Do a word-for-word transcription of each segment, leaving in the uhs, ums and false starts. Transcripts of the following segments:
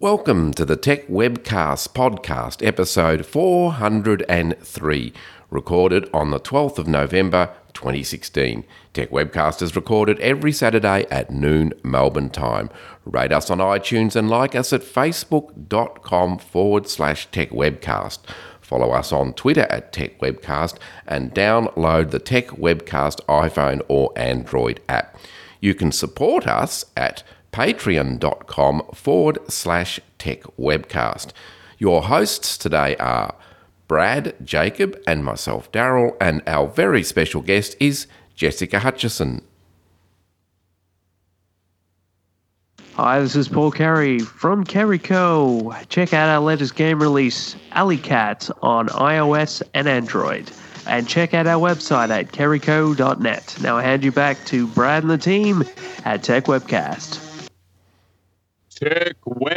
Welcome to the Tech Webcast podcast, episode four hundred three, recorded on the twelfth of November twenty sixteen. Tech Webcast is recorded every Saturday at noon Melbourne time. Rate us on iTunes and like us at facebook.com forward slash Tech Webcast. Follow us on Twitter at Tech Webcast and download the Tech Webcast iPhone or Android app. You can support us at patreon.com forward slash tech webcast. Your hosts today are Brad, Jacob, and myself, Daryl, and our very special guest is Jessica Hutchison. Hi, this is Paul Carey from Carey Co. Check out our latest game release, Alley Cat, on iOS and Android. And check out our website at carey co dot net. Now I hand you back to Brad and the team at Tech Webcast. Tech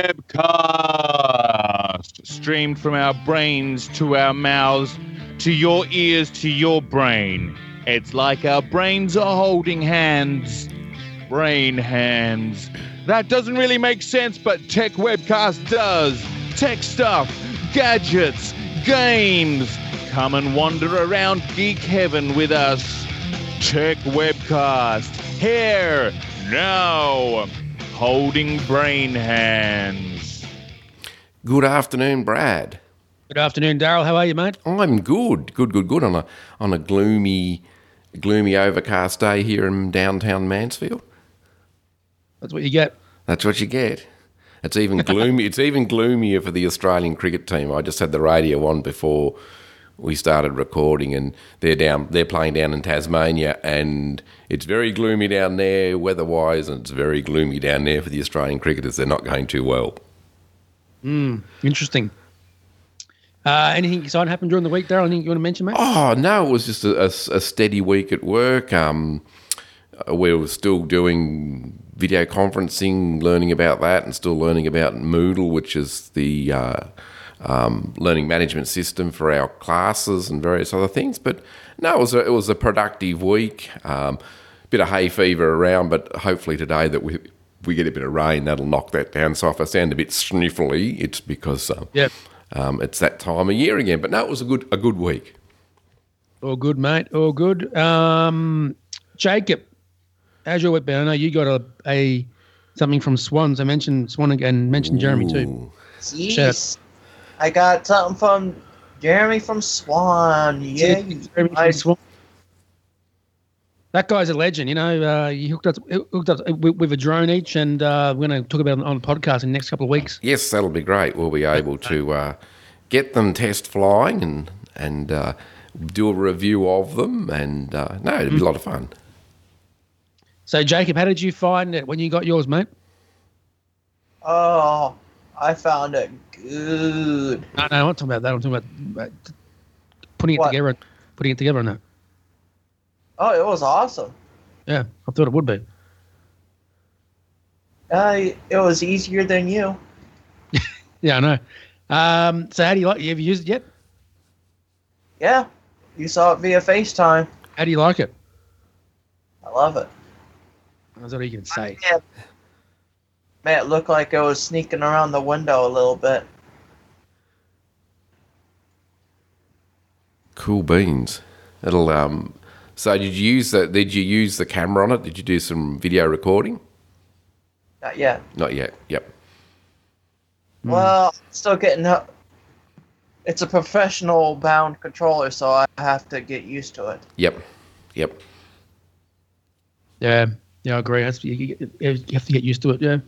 Webcast, streamed from our brains to our mouths, to your ears, to your brain. It's like our brains are holding hands. Brain hands. That doesn't really make sense, but Tech Webcast does. Tech stuff, gadgets, games. Come and wander around geek heaven with us. Tech Webcast, here, now. Holding brain hands. Good afternoon, Brad. Good afternoon, Daryl. How are you, mate? I'm good, good, good, good on a on a gloomy, gloomy overcast day here in downtown Mansfield. That's what you get. That's what you get. It's even gloomy. It's even gloomier for the Australian cricket team. I just had the radio on before we started recording, and they're down. They're playing down in Tasmania, and it's very gloomy down there weather-wise, and it's very gloomy down there for the Australian cricketers. They're not going too well. Mm, interesting. Uh, anything exciting happened during the week, Daryl? Anything you want to mention, mate? Oh no, it was just a, a, a steady week at work. Um, we were still doing video conferencing, learning about that, and still learning about Moodle, which is the uh, Um, learning management system for our classes and various other things. But no, it was a, it was a productive week. Um, bit of hay fever around, but hopefully today that we we get a bit of rain, that'll knock that down. So if I sound a bit sniffly, it's because um, yeah. um, it's that time of year again. But no, it was a good a good week. All good, mate. All good. Um, Jacob, how's your week been? I know you got a, a something from Swans. I mentioned Swan and mentioned Jeremy too. Yes. I got something from Jeremy from Swan. Yeah, Jeremy from Swan. That guy's a legend. You know, uh, he hooked up, hooked up with, with a drone each, and uh, we're going to talk about it on the podcast in the next couple of weeks. Yes, that'll be great. We'll be able to uh, get them test flying and and uh, do a review of them, and uh, no, it'll be a lot of fun. So, Jacob, how did you find it when you got yours, mate? Oh, I found it good. No, no, I'm not talking about that. I'm talking about putting it What? together. Putting it together or no? Oh, it was awesome. Yeah, I thought it would be. Uh, it was easier than you. Yeah, I know. Um, so, how do you like? You have you used it yet? Yeah, you saw it via FaceTime. How do you like it? I love it. That's what you can say. Yeah. Man, it looked like it was sneaking around the window a little bit. Cool beans. It'll um. So did you use the did you use the camera on it? Did you do some video recording? Not yet. Not yet. Yep. Well, I'm still getting. ho- It's a professional bound controller, so I have to get used to it. Yep. Yep. Yeah, yeah, I agree. That's, you, you you have to get used to it. Yeah.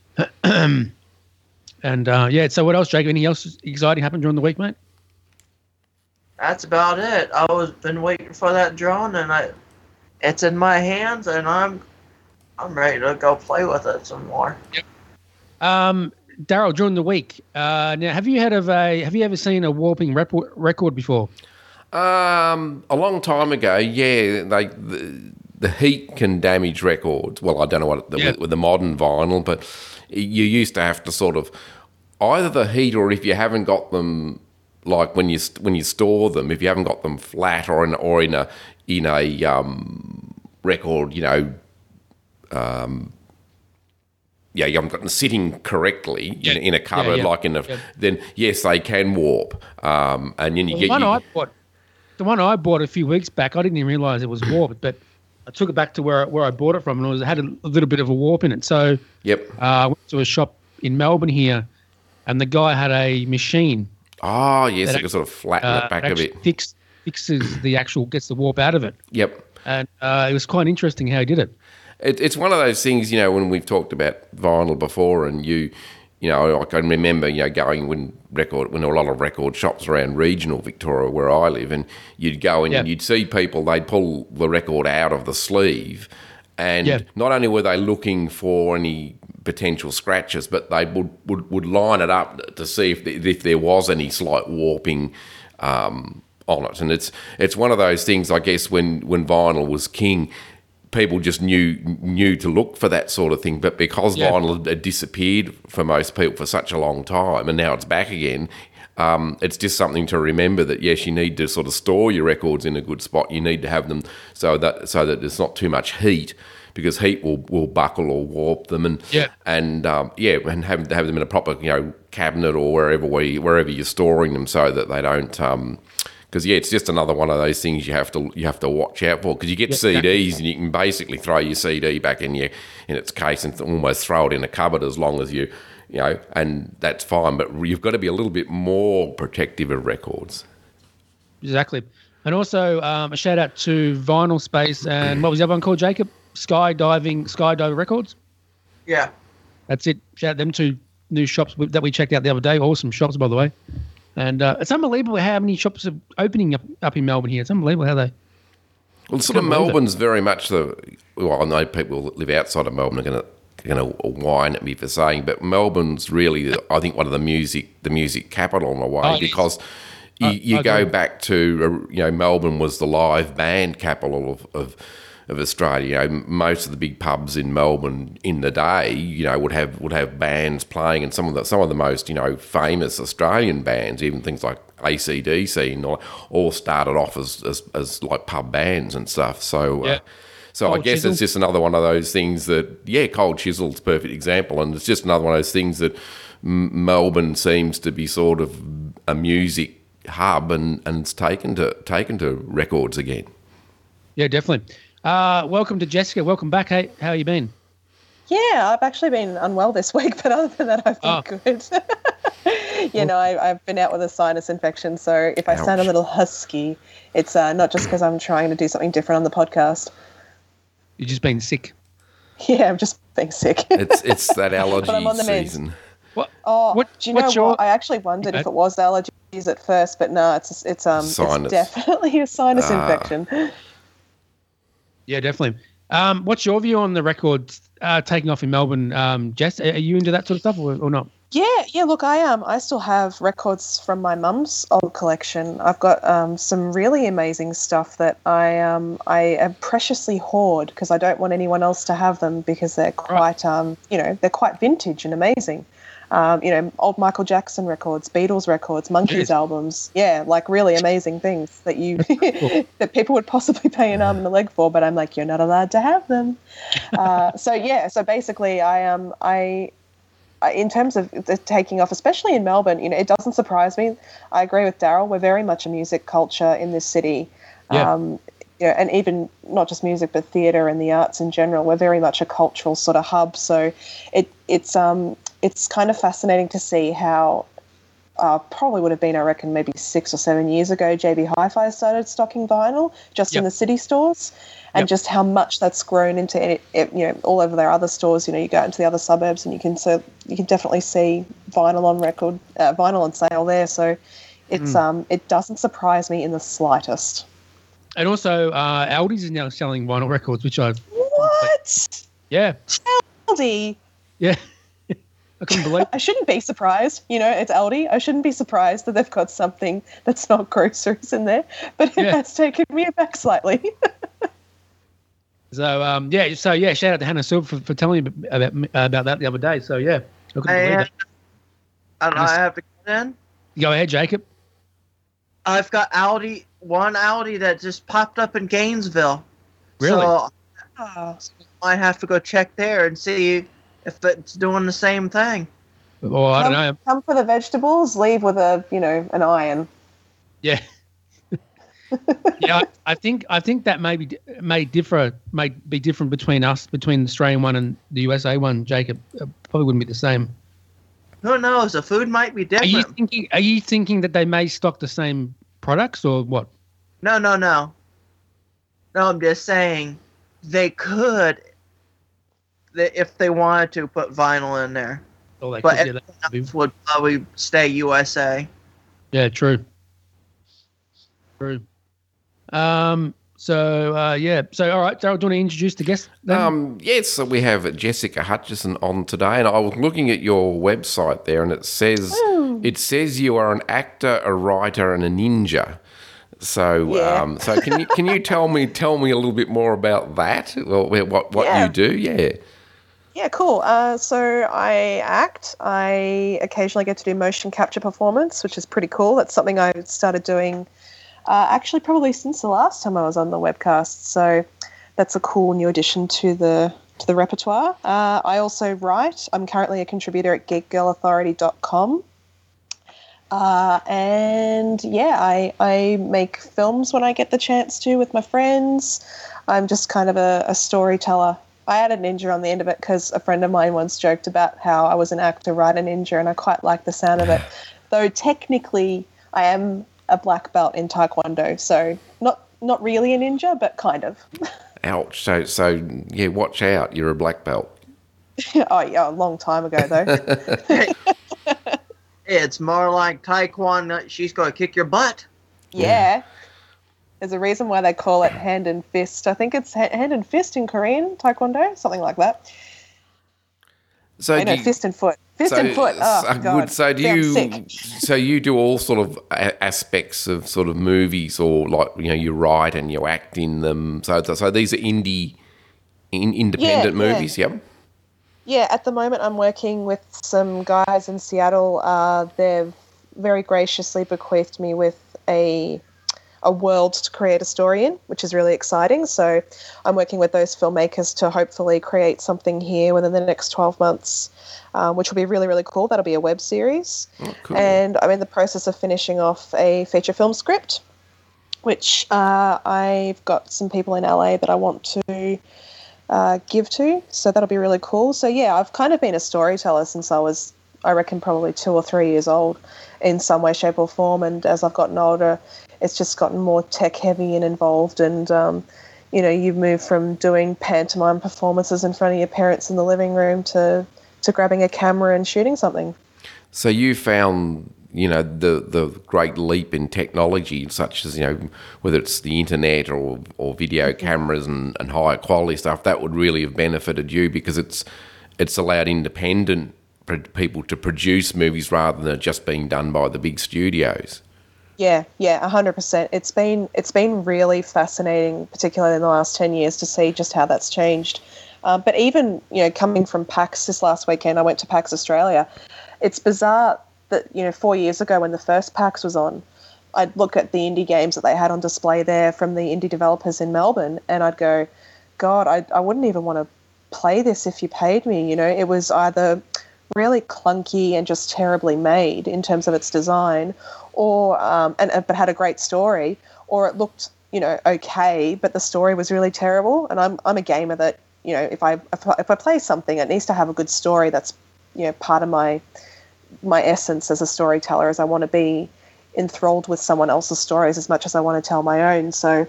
and uh, yeah. So, what else, Jake? Anything else exciting happened during the week, mate? That's about it. I was been waiting for that drone, and I, it's in my hands, and I'm, I'm ready to go play with it some more. Um, Daryl, during the week, uh, now have you had of a have you ever seen a warping rep- record before? Um, a long time ago, yeah. They the, the heat can damage records. Well, I don't know what the, Yeah. with, with the modern vinyl, but you used to have to sort of either the heat or if you haven't got them. Like when you when you store them, if you haven't got them flat or in or in a in a um, record, you know, um, yeah, you haven't got them sitting correctly Yeah. in, in a cupboard, Yeah, yeah. like in a, Yeah. then yes, they can warp. Um, and then you The get one you, I bought, the one I bought a few weeks back, I didn't even realise it was warped, but I took it back to where where I bought it from, and it was it had a, a little bit of a warp in it. So yep. uh, I went to a shop in Melbourne here, and the guy had a machine Oh, yes, that it can sort of flatten uh, the back that of actually it. fix, fixes the actual gets the warp out of it, Yep. and uh, it was quite interesting how he did it. It, it's one of those things, you know, when we've talked about vinyl before, and you, you know, I can remember, you know, going when record when there were a lot of record shops around regional Victoria where I live, and you'd go in Yeah. and you'd see people, they'd pull the record out of the sleeve, and Yeah. not only were they looking for any potential scratches, but they would, would, would line it up to see if the, if there was any slight warping um, on it. And it's it's one of those things, I guess, when, when vinyl was king, people just knew knew to look for that sort of thing. But because Yeah. vinyl had disappeared for most people for such a long time, and now it's back again, um, it's just something to remember that, yes, you need to sort of store your records in a good spot. You need to have them so that so that there's not too much heat, because heat will, will buckle or warp them, and Yeah. and um, yeah, and have have them in a proper, you know, cabinet or wherever we wherever you're storing them, so that they don't. Um, Because yeah, it's just another one of those things you have to you have to watch out for. Because you get Yeah, C Ds exactly. and you can basically throw your C D back in your in its case and th- almost throw it in a cupboard as long as you you know, and that's fine. But you've got to be a little bit more protective of records. Exactly. And also um, a shout out to Vinyl Space and what was the other one called, Jacob? Skydiving, Skydiver Records. Yeah. That's it. Shout out them two new shops that we checked out the other day. Awesome shops, by the way. And uh, it's unbelievable how many shops are opening up, up in Melbourne here. It's unbelievable how they. Well, sort of Couldn't believe it. Melbourne's very much the. Well, I know people that live outside of Melbourne are going to going to whine at me for saying, but Melbourne's really, I think, one of the music the music capital in a way, Oh, because you, I- you I go agree. back to uh, you know, Melbourne was the live band capital of. of of Australia. You know, most of the big pubs in Melbourne in the day, you know, would have would have bands playing, and some of the some of the most, you know, famous Australian bands, even things like A C D C, and all, all started off as, as as like pub bands and stuff. So, uh, Yeah. so I Cold guess Chisel. it's just another one of those things that, yeah, Cold Chisel's a perfect example, and it's just another one of those things that M- Melbourne seems to be sort of a music hub, and, and it's taken to taken to records again. Yeah, definitely. Uh, welcome to Jessica. Welcome back. Hey, how you been? Yeah, I've actually been unwell this week, but other than that, I've been Oh. good. you know, I, I've been out with a sinus infection, so if I sound a Ouch. little husky, it's uh, not just because I'm trying to do something different on the podcast. You've just been sick. Yeah, I'm just being sick. It's it's that allergy But I'm on the meds. season. What? oh, what- do you know what's what? your- I actually wondered if it was allergies at first, but no, it's it's um Sinus. it's definitely a sinus Ah. infection. Yeah, definitely. Um, what's your view on the records uh, taking off in Melbourne, um, Jess? Are you into that sort of stuff or, or not? Yeah, yeah. Look, I am. I still have records from my mum's old collection. I've got um, some really amazing stuff that I um, I am preciously hoard because I don't want anyone else to have them because they're quite um, you know they're quite vintage and amazing. Um, you know, old Michael Jackson records, Beatles records, Monkees Yes. albums. Yeah, like really amazing things that you that people would possibly pay an arm and a leg for, but I'm like, you're not allowed to have them. uh, so yeah, so basically, I um I. I- in terms of the taking off, especially in Melbourne, you know, it doesn't surprise me. I agree with Daryl. We're very much a music culture in this city. Yeah. Um, you know, and even not just music, but theatre and the arts in general. We're very much a cultural sort of hub. So it it's um it's kind of fascinating to see how uh, probably would have been, I reckon, maybe six or seven years ago, J B Hi-Fi started stocking vinyl just in Yep. the city stores. And Yep. just how much that's grown into it, it, you know, all over their other stores. You know, you go into the other suburbs and you can so you can definitely see vinyl on record, uh, vinyl on sale there. So it's Mm. um it doesn't surprise me in the slightest. And also, uh, Aldi's is now selling vinyl records, which I, What? yeah, Aldi? yeah, I couldn't believe. I shouldn't be surprised. You know, it's Aldi. I shouldn't be surprised that they've got something that's not groceries in there. But it Yeah. has taken me aback slightly. So um, yeah, so yeah, shout out to Hannah Silver for, for telling me about about that the other day. So yeah, I couldn't believe I, it. and I have to get in. Go ahead, Jacob. I've got Audi, one Audi that just popped up in Gainesville. Really? So Ah, I have to go check there and see if it's doing the same thing. Or I come, don't know. Come for the vegetables, leave with a you know an iron. Yeah. yeah, I, I think I think that may be may differ may be different between us between the Australian one and the U S A one. Jacob, uh, probably wouldn't be the same. Who knows? The food might be Are different. you thinking? Are you thinking that they may stock the same products or what? No, no, no. No, I'm just saying they could, they- if they wanted to, put vinyl in there. Or they But could, yeah, everything that would else be- would probably stay U S A. yeah, true. True. Um. So uh, yeah. So all right, Daryl, do you want to introduce the guest? Then? Um, yes, so we have Jessica Hutchison on today, and I was looking at your website there, and it says it says you are an actor, a writer, and a ninja. So, Yeah. um, so can you can you tell me tell me a little bit more about that? Well, what what Yeah. you do? Yeah. Yeah, cool. Uh, so I act. I occasionally get to do motion capture performance, which is pretty cool. That's something I started doing uh, actually probably since the last time I was on the webcast. So that's a cool new addition to the to the repertoire. Uh, I also write. I'm currently a contributor at geek girl authority dot com. Uh, and yeah, I, I make films when I get the chance to with my friends. I'm just kind of a, a storyteller. I added ninja on the end of it because a friend of mine once joked about how I was an actor, writer, ninja, and I quite like the sound of it. Though technically I am a black belt in Taekwondo, so not not really a ninja, but kind of. Ouch. So so yeah, watch out. You're a black belt. Oh yeah, a long time ago though. It's more like Taekwondo. She's going to kick your butt. Yeah. There's a reason why they call it hand and fist. I think it's ha- hand and fist in Korean, Taekwondo, something like that. So Oh, do no, you- fist and foot. Fist so, and foot. Oh, so God. good. So do Sounds you? sick. So you do all sort of a- aspects of sort of movies, or like you know you write and you act in them. So so these are indie, in, independent Yeah, yeah. movies. Yep. Yeah, at the moment I'm working with some guys in Seattle. Uh, they've very graciously bequeathed me with a a world to create a story in, which is really exciting. So I'm working with those filmmakers to hopefully create something here within the next twelve months, um, which will be really, really cool. That'll be a web series. Oh, cool. And I'm in the process of finishing off a feature film script, which uh, I've got some people in L A that I want to uh, give to. So that'll be really cool. So yeah, I've kind of been a storyteller since I was, I reckon, probably two or three years old in some way, shape or form. And as I've gotten older, it's just gotten more tech heavy and involved. And, um, you know, you've moved from doing pantomime performances in front of your parents in the living room to, to grabbing a camera and shooting something. So you found, you know, the the great leap in technology, such as, you know, whether it's the internet or, or video cameras and, and higher quality stuff, that would really have benefited you because it's it's allowed independent pro- people to produce movies rather than it just being done by the big studios. Yeah, yeah, a hundred percent. It's been it's been really fascinating, particularly in the last ten years, to see just how that's changed. Um, but even you know, coming from PAX this last weekend, I went to PAX Australia. It's bizarre that you know, four years ago when the first PAX was on, I'd look at the indie games that they had on display there from the indie developers in Melbourne, and I'd go, God, I I wouldn't even want to play this if you paid me. You know, it was either really clunky and just terribly made in terms of its design, or um, and but had a great story, or it looked you know okay, but the story was really terrible. And I'm I'm a gamer that you know if I if I, if I play something, it needs to have a good story. That's you know part of my my essence as a storyteller, is I want to be enthralled with someone else's stories as much as I want to tell my own. So,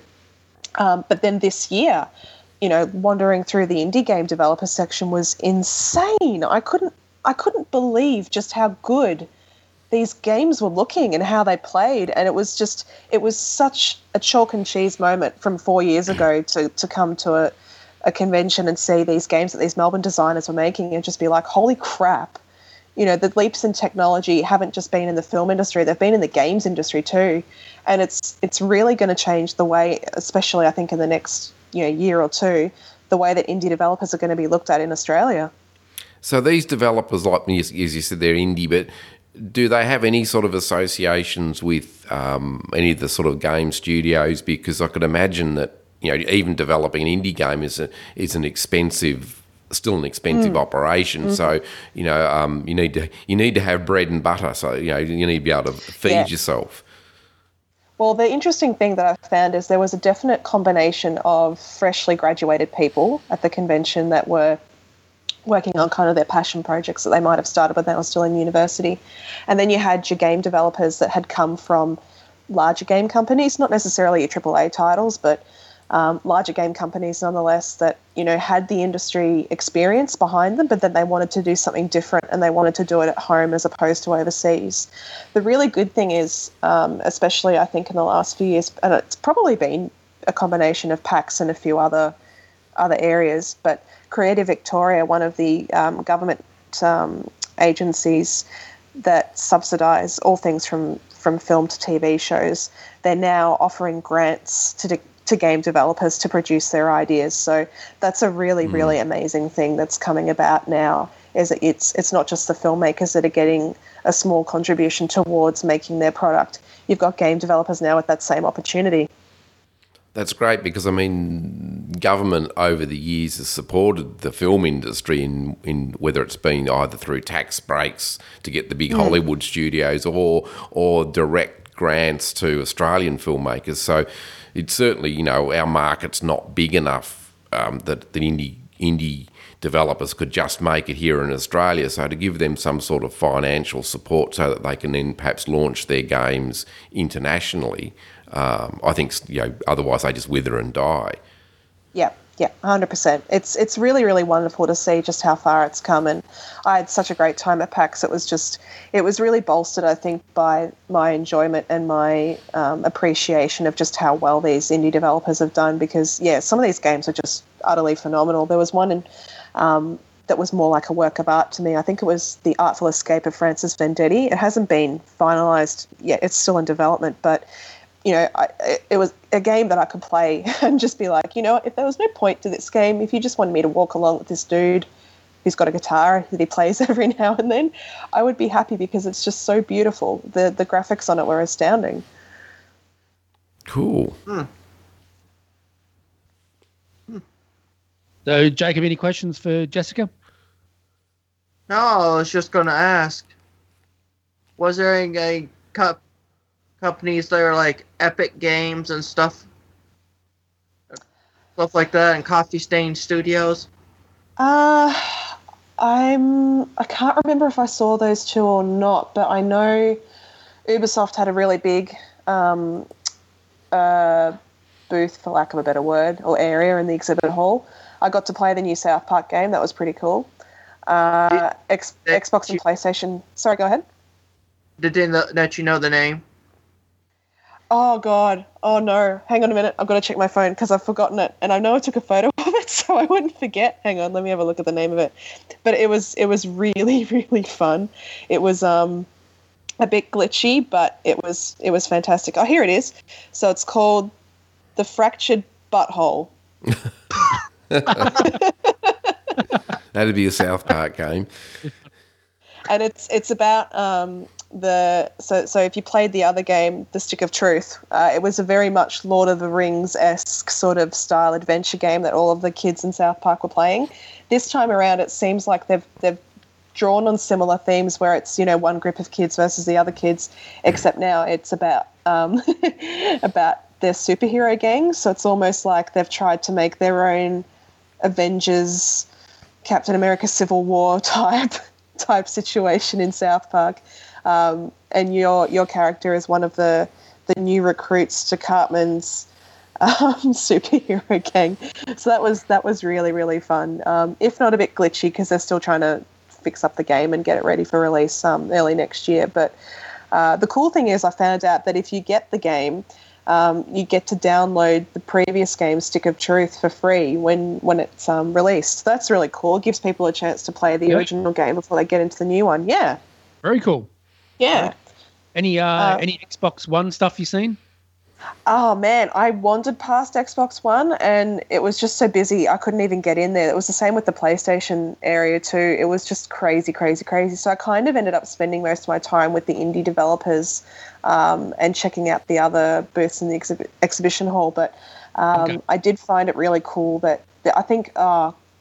um, but then this year, you know, wandering through the indie game developer section was insane. I couldn't I couldn't believe just how good these games were looking and how they played. And it was just, it was such a chalk and cheese moment from four years ago to, to come to a, a convention and see these games that these Melbourne designers were making and just be like, holy crap. You know, the leaps in technology haven't just been in the film industry, they've been in the games industry too. And it's it's really going to change the way, especially I think in the next you know year or two, the way that indie developers are going to be looked at in Australia. So these developers, like as you said, they're indie, but do they have any sort of associations with um, any of the sort of game studios? Because I could imagine that you know even developing an indie game is a, is an expensive still an expensive Mm. operation. Mm-hmm. So, you know, um, you need to you need to have bread and butter. So, you know, you need to be able to feed Yeah. yourself. Well, the interesting thing that I found is there was a definite combination of freshly graduated people at the convention that were working on kind of their passion projects that they might have started when they were still in university. And then you had your game developers that had come from larger game companies, not necessarily your triple A titles, but um, larger game companies nonetheless that, you know, had the industry experience behind them, but then they wanted to do something different and they wanted to do it at home as opposed to overseas. The really good thing is, um, especially I think in the last few years, and it's probably been a combination of PAX and a few other other areas, but Creative Victoria, one of the um, government um, agencies that subsidise all things from, from film to T V shows, they're now offering grants to de- to game developers to produce their ideas. So that's a really, mm. really amazing thing that's coming about now, is that it's it's not just the filmmakers that are getting a small contribution towards making their product. You've got game developers now with that same opportunity. That's great because, I mean, government over the years has supported the film industry in, in whether it's been either through tax breaks to get the big mm. Hollywood studios or or direct grants to Australian filmmakers. So it's certainly, you know, our market's not big enough um, that the indie indie developers could just make it here in Australia. So to give them some sort of financial support so that they can then perhaps launch their games internationally, um, I think, you know, otherwise they just wither and die. Yeah, yeah, one hundred percent. It's it's really, really wonderful to see just how far it's come. And I had such a great time at PAX. It was just, it was really bolstered, I think, by my enjoyment and my um, appreciation of just how well these indie developers have done. Because, yeah, some of these games are just utterly phenomenal. There was one in, um, that was more like a work of art to me. I think it was The Artful Escape of Francis Vendetti. It hasn't been finalised yet. It's still in development, but you know, I, it was a game that I could play and just be like, you know, if there was no point to this game, if you just wanted me to walk along with this dude who's got a guitar that he plays every now and then, I would be happy because it's just so beautiful. The the graphics on it were astounding. Cool. Hmm. So, Jacob, any questions for Jessica? No, I was just going to ask, was there any, any cup companies that are like Epic Games and stuff, stuff like that, and Coffee Stain Studios? Uh, I'm I can't remember if I saw those two or not, but I know Ubisoft had a really big um, uh, booth, for lack of a better word, or area in the exhibit hall. I got to play the new South Park game. That was pretty cool. Uh, X, Xbox and PlayStation. Sorry, go ahead. Did they let you know the name? Oh, God. Oh, no. Hang on a minute. I've got to check my phone because I've forgotten it. And I know I took a photo of it so I wouldn't forget. Hang on. Let me have a look at the name of it. But it was it was really, really fun. It was um a bit glitchy, but it was it was fantastic. Oh, here it is. So it's called The Fractured Butthole. That'd be a South Park game. And it's it's about um, the so so if you played the other game, The Stick of Truth, uh, it was a very much Lord of the Rings-esque sort of style adventure game that all of the kids in South Park were playing. This time around, it seems like they've they've drawn on similar themes where it's, you know, one group of kids versus the other kids, except now it's about um, about their superhero gangs. So it's almost like they've tried to make their own Avengers, Captain America Civil War type type situation in South Park, um, and your your character is one of the the new recruits to Cartman's um, superhero gang. So that was that was really really fun. Um, if not a bit glitchy because they're still trying to fix up the game and get it ready for release um, early next year. But uh, the cool thing is, I found out that if you get the game, Um, you get to download the previous game, Stick of Truth, for free when, when it's um, released. So that's really cool. It gives people a chance to play the Yeah. original game before they get into the new one. Yeah. Very cool. Yeah. Any uh, Uh, any Xbox One stuff you seen? Oh, man. I wandered past Xbox One and it was just so busy. I couldn't even get in there. It was the same with the PlayStation area too. It was just crazy, crazy, crazy. So I kind of ended up spending most of my time with the indie developers um, and checking out the other booths in the exhibit, exhibition hall. But um, Okay. I did find it really cool that, that I think uh,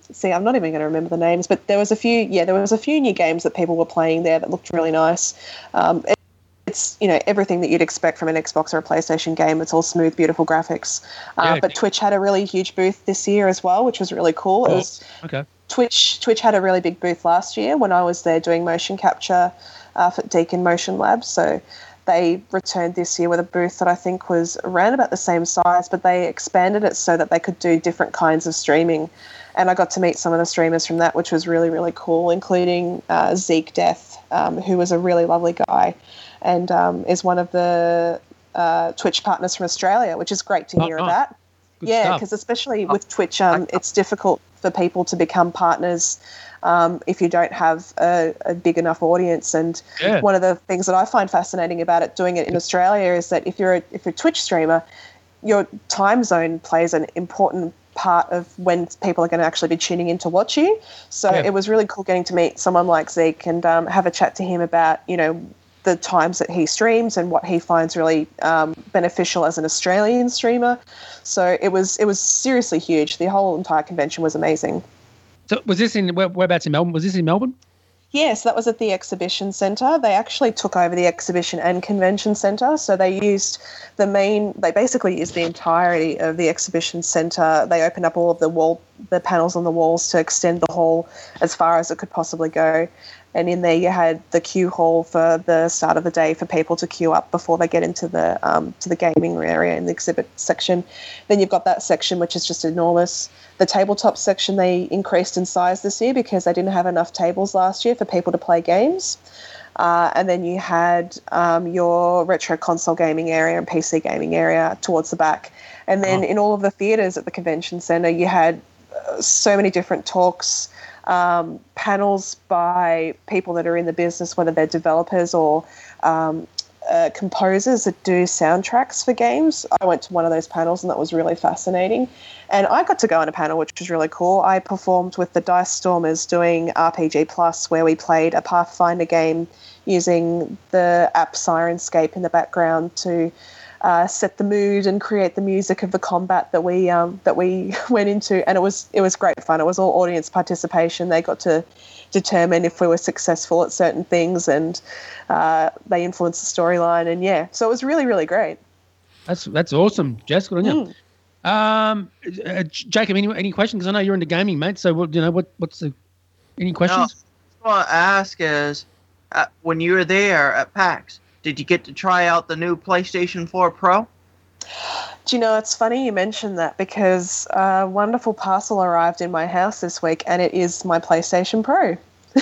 see, I'm not even going to remember the names, but there was a few, yeah, there was a few new games that people were playing there that looked really nice. Um, it, it's, you know, everything that you'd expect from an Xbox or a PlayStation game. It's all smooth, beautiful graphics. Uh, Yeah. but Twitch had a really huge booth this year as well, which was really cool. It Oh, was okay. Twitch. Twitch had a really big booth last year when I was there doing motion capture uh, for Deakin Motion Labs. So they returned this year with a booth that I think was around about the same size, but they expanded it so that they could do different kinds of streaming. And I got to meet some of the streamers from that, which was really, really cool, including uh, Zeke Death, um, who was a really lovely guy and um, is one of the uh, Twitch partners from Australia, which is great to Oh, hear nice. about. Good Yeah, stuff. because especially with Twitch, um, it's difficult for people to become partners um, if you don't have a, a big enough audience. And Yeah. one of the things that I find fascinating about it, doing it in Australia, is that if you're a, if you're a Twitch streamer, your time zone plays an important part of when people are going to actually be tuning in to watch you. So Yeah. it was really cool getting to meet someone like Zeke and um, have a chat to him about, you know, the times that he streams and what he finds really um, beneficial as an Australian streamer. So it was it was seriously huge. The whole entire convention was amazing. So was this in where, whereabouts in Melbourne? Was this in Melbourne? Yes, that was at the exhibition centre. They actually took over the exhibition and convention centre. So they used the main, they basically used the entirety of the exhibition centre. They opened up all of the wall, the panels on the walls to extend the hall as far as it could possibly go. And in there you had the queue hall for the start of the day for people to queue up before they get into the um, to the gaming area in the exhibit section. Then you've got that section which is just enormous. The tabletop section they increased in size this year because they didn't have enough tables last year for people to play games. Uh, and then you had um, your retro console gaming area and P C gaming area towards the back. And then Oh. in all of the theatres at the convention centre, you had uh, so many different talks, um, panels by people that are in the business, whether they're developers or um, uh, composers that do soundtracks for games. I went to one of those panels and that was really fascinating. And I got to go on a panel which was really cool. I performed with the Dice Stormers doing R P G Plus, where we played a Pathfinder game using the app Sirenscape in the background to uh, set the mood and create the music of the combat that we um, that we went into. And it was it was great fun. It was all audience participation. They got to determine if we were successful at certain things, and uh, they influenced the storyline. And yeah, so it was really, really great. That's that's awesome, Jess. Good on you. Mm. Um, uh, Jacob, any any questions? Because I know you're into gaming, mate. So what you know, what what's the any questions? What I want to ask is, uh, when you were there at PAX, did you get to try out the new PlayStation four Pro? Do you know, it's funny you mentioned that because a wonderful parcel arrived in my house this week, and it is my PlayStation Pro.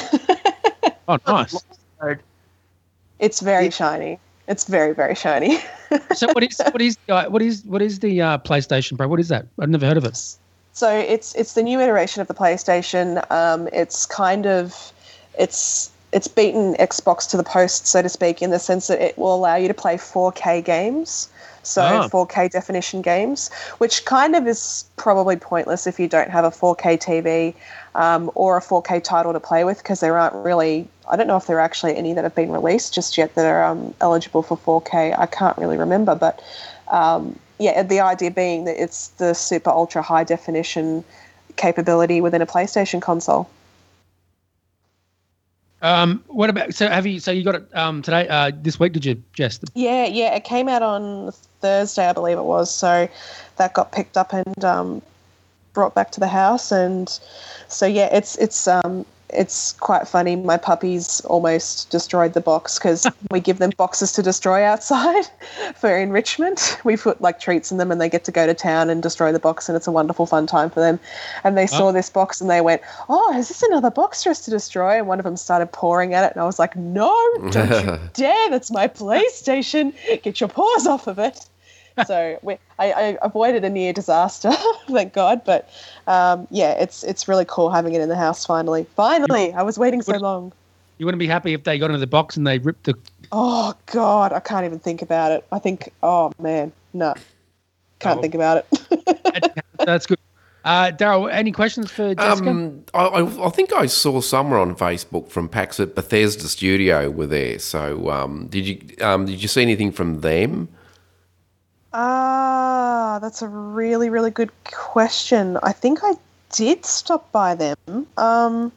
Oh, nice. It's very shiny. It's very, very shiny. So what is what is uh, what is what is the uh, PlayStation Pro? What is that? I've never heard of it. So it's it's the new iteration of the PlayStation. Um, it's kind of it's it's beaten Xbox to the post, so to speak, in the sense that it will allow you to play four K games. So Oh. four K definition games, which kind of is probably pointless if you don't have a four K T V um, or a four K title to play with, because there aren't really, I don't know if there are actually any that have been released just yet that are um, eligible for four K. I can't really remember, but um, yeah, the idea being that it's the super ultra high definition capability within a PlayStation console. Um, what about so have you so you got it um today uh this week? Did you, Jess? Yeah, yeah, it came out on Thursday, I believe it was. So that got picked up and um, brought back to the house, and so yeah, it's it's um it's quite funny. My puppies almost destroyed the box because we give them boxes to destroy outside for enrichment. We put like treats in them, and they get to go to town and destroy the box, and it's a wonderful fun time for them. And they saw Oh. this box and they went, "Oh, is this another box for us to destroy?" And one of them started pouring at it, and I was like, "No, don't you dare! That's my PlayStation. Get your paws off of it." So we, I, I avoided a near disaster, thank God. But um, yeah, it's it's really cool having it in the house finally. Finally, I was waiting so long. You wouldn't be happy if they got into the box and they ripped the. Oh God, I can't even think about it. I think, oh man, no, can't Oh. think about it. That's good. Uh, Daryl, any questions for Jessica? Um, I, I I think I saw somewhere on Facebook from PAX at Bethesda Studio were there. So um, did you um, did you see anything from them? Ah, that's a really, really good question. I think I did stop by them. Um,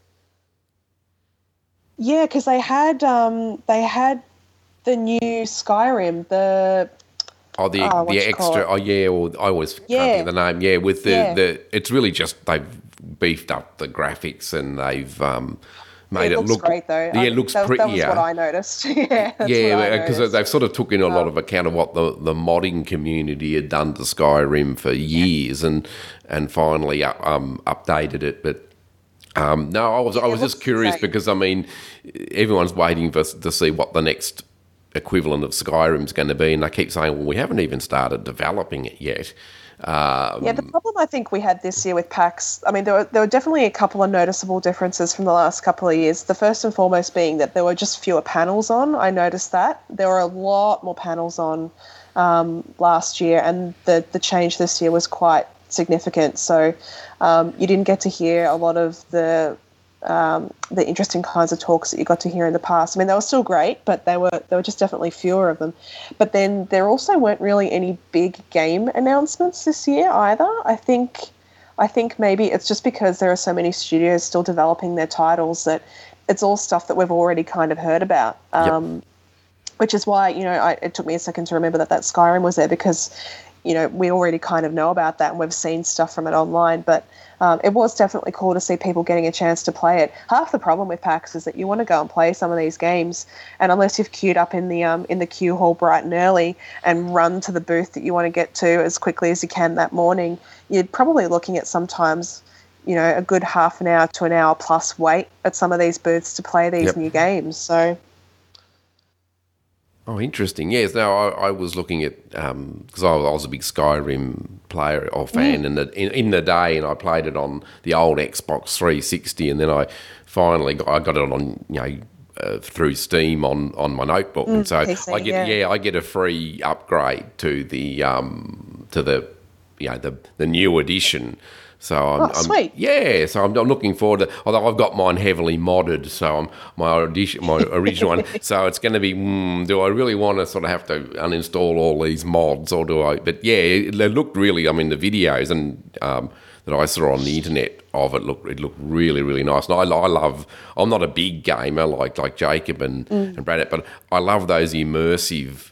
yeah, because they had um, they had the new Skyrim, the Oh, the Oh, what the you call extra. it? Oh, yeah. Or I always can't Yeah. think of the name. Yeah, with the, Yeah. the it's really just they've beefed up the graphics and they've um, made it it, looks look great though. Yeah, I- it looks that, prettier. That was what I noticed. yeah, that's yeah, what I because noticed. they've sort of took in a lot of account of what the, the modding community had done to Skyrim for years, and and finally up, um, updated it. But um, no, I was I it was just looks curious insane. because I mean, everyone's waiting for to see what the next equivalent of Skyrim's going to be, and they keep saying, well, we haven't even started developing it yet. Um, Yeah, the problem I think we had this year with PAX, I mean, there were, there were definitely a couple of noticeable differences from the last couple of years. The first and foremost being that there were just fewer panels on. I noticed that. There were a lot more panels on um, last year, and the, the change this year was quite significant. So um, you didn't get to hear a lot of the um, the interesting kinds of talks that you got to hear in the past. I mean, they were still great, but they were there were just definitely fewer of them. But then there also weren't really any big game announcements this year either. I think I think maybe it's just because there are so many studios still developing their titles that it's all stuff that we've already kind of heard about. Um, Yep. Which is why, you know, I, it took me a second to remember that that Skyrim was there because, you know, we already kind of know about that and we've seen stuff from it online. But um, it was definitely cool to see people getting a chance to play it. Half the problem with PAX is that you want to go and play some of these games, and unless you've queued up in the um, in the queue hall bright and early and run to the booth that you want to get to as quickly as you can that morning, you're probably looking at sometimes, you know, a good half an hour to an hour plus wait at some of these booths to play these Yep. new games. So. Oh, interesting. Yes, no, I, I was looking at because I, was- I was a big Skyrim player or fan in the in, in the day, and I played it on the old Xbox three sixty, and then I finally got, I got it on you know uh, through Steam on, on my notebook, and so P C, I get yeah. yeah I get a free upgrade to the um to the you know the the new edition. So I'm, Oh, I'm sweet. yeah, so I'm, I'm looking forward to. Although I've got mine heavily modded, so I'm my audition, my original one. So it's going to be. Mm, do I really want to sort of have to uninstall all these mods, or do I? But yeah, they looked really. I mean, the videos and um, that I saw on the internet of it looked it looked really really nice. And I, I love. I'm not a big gamer like like Jacob and Mm. and Brad, but I love those immersive.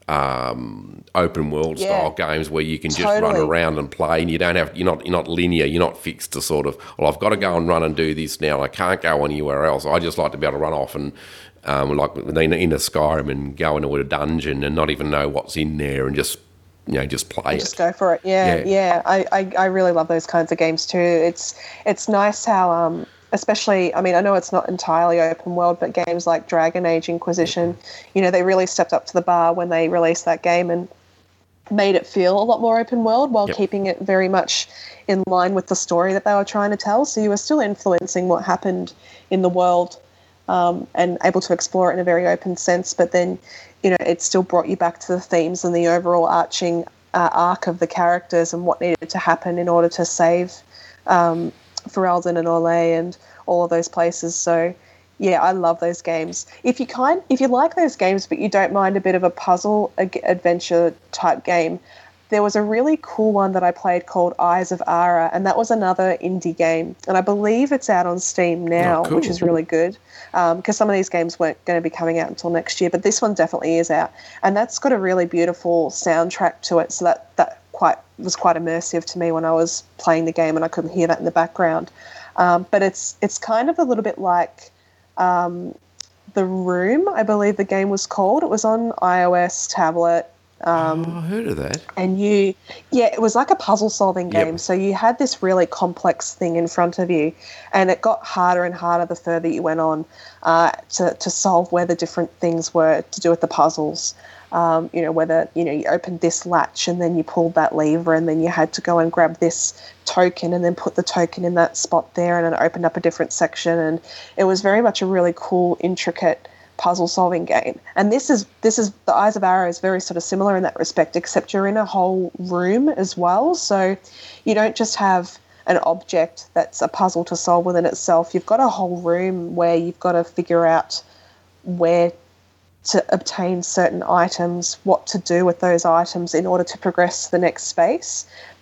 Um, open world Yeah. style games where you can just run Totally. around and play, and you don't have you're not you're not linear, you're not fixed to sort of well I've got to go and run and do this now. I can't go anywhere else. I just like to be able to run off and um, like in, in a Skyrim and go into a dungeon and not even know what's in there and just you know just play And it. just go for it. Yeah, Yeah. yeah. I, I, I really love those kinds of games too. It's it's nice how, um, especially, I mean, I know it's not entirely open world, but games like Dragon Age Inquisition, you know, they really stepped up to the bar when they released that game and made it feel a lot more open world while Yep. keeping it very much in line with the story that they were trying to tell. So you were still influencing what happened in the world um, and able to explore it in a very open sense. But then, you know, it still brought you back to the themes and the overall arching uh, arc of the characters and what needed to happen in order to save um, Ferelden and Orlais and all of those places. So, yeah, I love those games. If you kind, if you like those games, but you don't mind a bit of a puzzle ag- adventure type game, there was a really cool one that I played called Eyes of Ara, and that was another indie game. And I believe it's out on Steam now, Oh, cool. which is really good because some of these games weren't going to be coming out until next year, but this one definitely is out. And that's got a really beautiful soundtrack to it, so that, that quite was quite immersive to me when I was playing the game and I couldn't hear that in the background. Um, but it's it's kind of a little bit like um, The Room, I believe the game was called. It was on iOS, tablet, um, oh, I heard of that. and you, yeah, it was like a puzzle solving Yep. game. So you had this really complex thing in front of you, and it got harder and harder the further you went on uh, to, to solve where the different things were to do with the puzzles. Um, you know, whether, you know, you opened this latch and then you pulled that lever and then you had to go and grab this token and then put the token in that spot there, and it opened up a different section. And it was very much a really cool, intricate puzzle solving game. And this is this is the Eyes of Ara is very sort of similar in that respect, except you're in a whole room as well. So you don't just have an object that's a puzzle to solve within itself. You've got a whole room where you've got to figure out where to obtain certain items, what to do with those items in order to progress to the next space.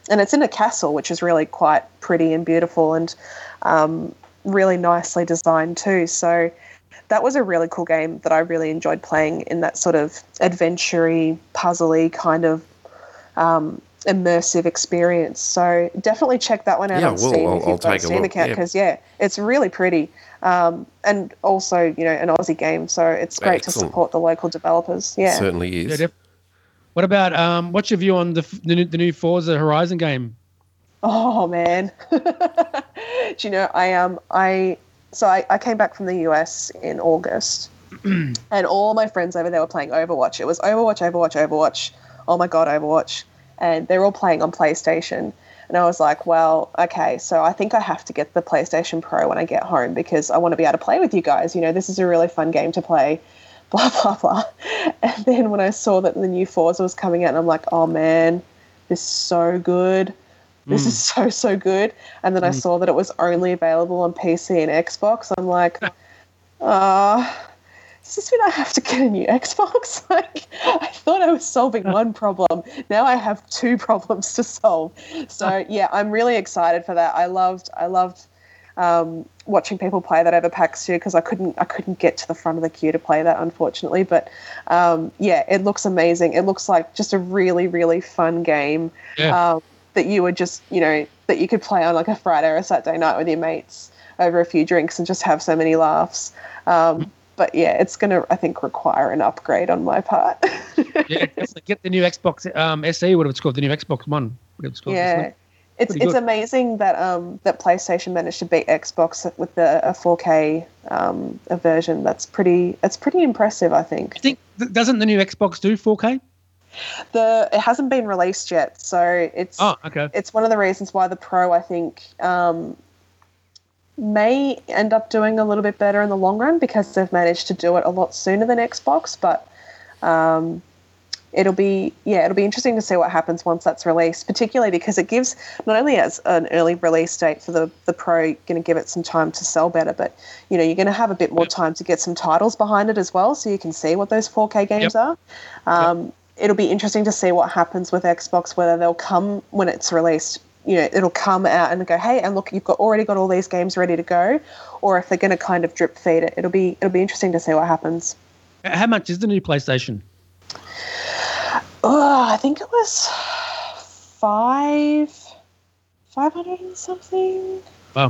and it's in a castle, which is really quite pretty and beautiful and um, really nicely designed too. So that was a really cool game that I really enjoyed playing in that sort of adventure-y, puzzly kind of um, immersive experience. So definitely check that one out Yeah, on well, Steam I'll- if I'll you've got a take a Steam look, account, yeah. because yeah, it's really pretty. Um, and also, you know, an Aussie game, so it's great to Excellent. support the local developers. Yeah. Certainly Yeah, is. def- what about um? What's your view on the f- the new, the new Forza Horizon game? Oh man. Do you know I um I so I, I came back from the U S in August and all my friends over there were playing Overwatch. It was Overwatch, Overwatch, Overwatch. Oh my god, Overwatch. And they're all playing on PlayStation. And I was like, well, okay, so I think I have to get the PlayStation Pro when I get home because I want to be able to play with you guys. You know, this is a really fun game to play, blah, blah, blah. And then when I saw that the new Forza was coming out, and I'm like, oh man, this is so good. This Mm. is so, so good. And then I saw that it was only available on P C and Xbox. I'm like, ah, does this mean I have to get a new Xbox? Like, I thought I was solving one problem. Now I have two problems to solve. So yeah, I'm really excited for that. I loved, I loved um, watching people play that over PAX two because I couldn't, I couldn't get to the front of the queue to play that, unfortunately. But um, yeah, it looks amazing. It looks like just a really, really fun game. Yeah. Um, that you would just, you know, that you could play on like a Friday or a Saturday night with your mates over a few drinks and just have so many laughs. Um, but yeah, it's going to, I think, require an upgrade on my part. Yeah, definitely get the new Xbox um, S E, whatever it's called, the new Xbox One. Whatever it's called. Yeah. It's Pretty it's good. amazing that um that PlayStation managed to beat Xbox with the a four K um a version. That's pretty it's pretty impressive, I think. I think th- doesn't the new Xbox do four K? The it hasn't been released yet, so it's Oh, okay. it's one of the reasons why the Pro, I think, um, may end up doing a little bit better in the long run because they've managed to do it a lot sooner than Xbox. But um, it'll be yeah, it'll be interesting to see what happens once that's released, particularly because it gives not only as an early release date for the the Pro, going to give it some time to sell better, but you know you're going to have a bit more Yep. time to get some titles behind it as well, so you can see what those four K games Yep. are. Um, It'll be interesting to see what happens with Xbox, whether they'll come when it's released, you know, it'll come out and go, hey, and look, you've got already got all these games ready to go, or if they're going to kind of drip feed it. It'll be it'll be interesting to see what happens. How much is the new PlayStation? Oh, I think it was five, five hundred and something. Wow.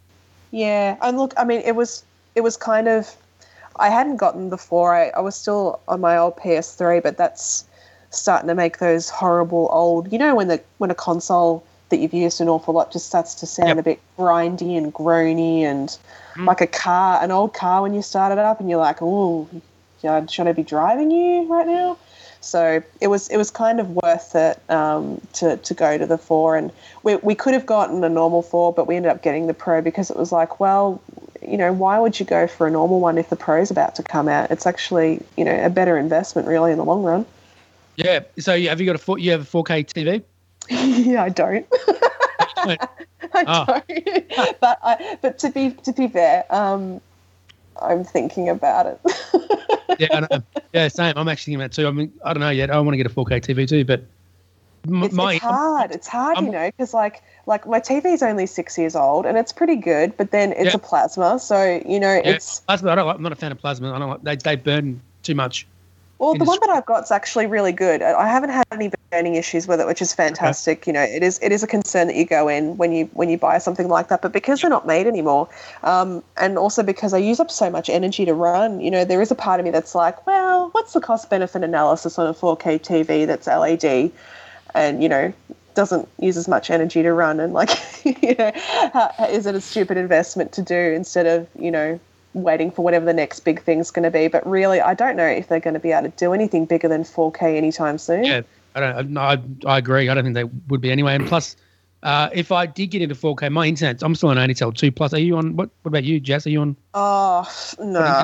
Yeah, and look, I mean, it was it was kind of. I hadn't gotten the four. I, I was still on my old P S three, but that's starting to make those horrible old. You know, when the when a console that you've used an awful lot just starts to sound Yep. a bit grindy and groany and like a car, an old car when you start it up, and you're like, oh, should I be driving you right now? So it was it was kind of worth it um, to to go to the four, and we we could have gotten a normal four, but we ended up getting the Pro because it was like, well, you know, why would you go for a normal one if the Pro's about to come out? It's actually, you know, a better investment really in the long run. Yeah. So you- have you got a four, you have a four K T V? Yeah, I don't. don't? I Oh. don't. But I, but to be to be fair, um, I'm thinking about it. Yeah, I know. Yeah, same. I'm actually thinking about it too. I mean, I don't know yet. I want to get a four K T V too, but m- It's, my it's hard. It's hard, I'm- you know, because like like my T V is only six years old and it's pretty good, but then it's Yeah. a plasma, so you know yeah, it's plasma. I don't like, I'm not a fan of plasma. I don't like, they they burn too much. well, it the is- one that I've got is actually really good. I I haven't had any burning issues with it, which is fantastic. You know, it is it is a concern that you go in when you when you buy something like that, but because they're not made anymore, um, and also because I use up so much energy to run, you know, there is a part of me that's like, well, what's the cost benefit analysis on a four K T V that's L E D, and you know, doesn't use as much energy to run, and like, you know, how, is it a stupid investment to do instead of, you know, waiting for whatever the next big thing's going to be? But really, I don't know if they're going to be able to do anything bigger than four K anytime soon. Yeah, I don't. No, I, I agree. I don't think they would be anyway. And plus, uh, if I did get into four K, my internet, I'm still on A D S L two plus. Are you on? What? What about you, Jess? Are you on? Oh no,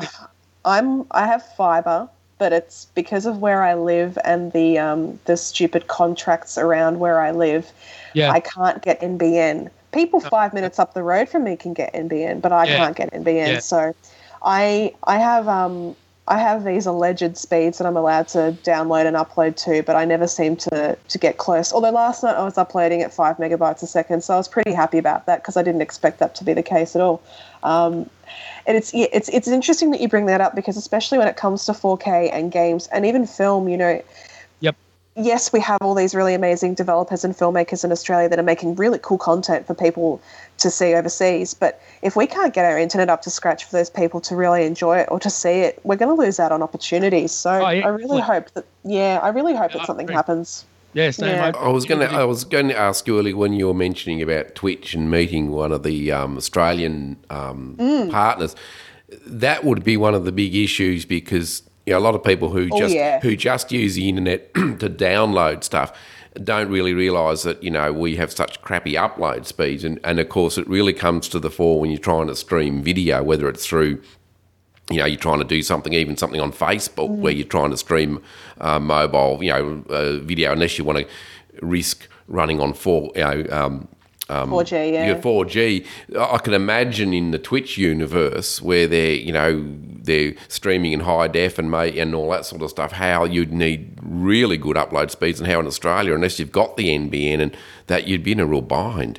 I'm I have fiber, but it's because of where I live and the um the stupid contracts around where I live. Yeah. I can't get N B N. People five minutes up the road from me can get N B N, but I Yeah. can't get N B N. Yeah. So I I have um I have these alleged speeds that I'm allowed to download and upload to, but I never seem to, to get close. Although last night I was uploading at five megabytes a second, so I was pretty happy about that because I didn't expect that to be the case at all. Um, and it's yeah, it's it's interesting that you bring that up because especially when it comes to four K and games and even film, you know, Yep. yes, we have all these really amazing developers and filmmakers in Australia that are making really cool content for people to see overseas. But if we can't get our internet up to scratch for those people to really enjoy it or to see it, we're going to lose out on opportunities. So Oh, yeah. I really hope that, yeah, I really hope Yeah, that something I agree. happens. Yeah, same. Yeah. I was going to. I was going to ask you earlier when you were mentioning about Twitch and meeting one of the um, Australian um, Mm. partners. That would be one of the big issues because you know, a lot of people who Oh, just yeah. who just use the internet to download stuff don't really realise that you know we have such crappy upload speeds, and, and of course it really comes to the fore when you're trying to stream video, whether it's through. You know, you're trying to do something, even something on Facebook, Mm. where you're trying to stream uh, mobile, you know, uh, video, unless you want to risk running on four, you know, um, um, four G, yeah. four G. I can imagine in the Twitch universe where they're, you know, they're streaming in high def and may, and all that sort of stuff. How you'd need really good upload speeds, and how in Australia, unless you've got the N B N, and that you'd be in a real bind.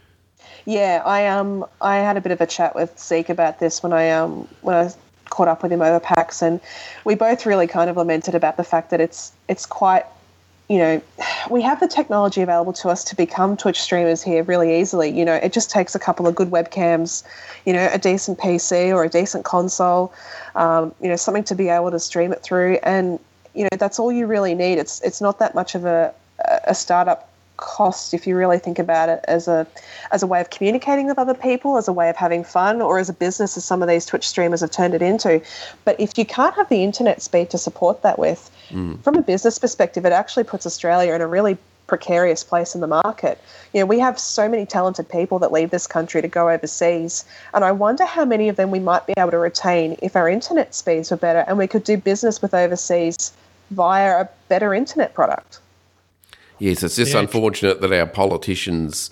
Yeah, I um I had a bit of a chat with Zeke about this when I um when I caught up with him over PAX, and we both really kind of lamented about the fact that it's it's quite, you know, we have the technology available to us to become Twitch streamers here really easily. You know, it just takes a couple of good webcams, you know, a decent P C or a decent console, um, you know, something to be able to stream it through, and you know that's all you really need. It's it's not that much of a a startup cost if you really think about it as a as a way of communicating with other people, as a way of having fun, or as a business, as some of these Twitch streamers have turned it into. But if you can't have the internet speed to support that with, mm. from a business perspective, it actually puts Australia in a really precarious place in the market. You know, we have so many talented people that leave this country to go overseas, and I wonder how many of them we might be able to retain if our internet speeds were better and we could do business with overseas via a better internet product. Yes, it's just Yeah. unfortunate that our politicians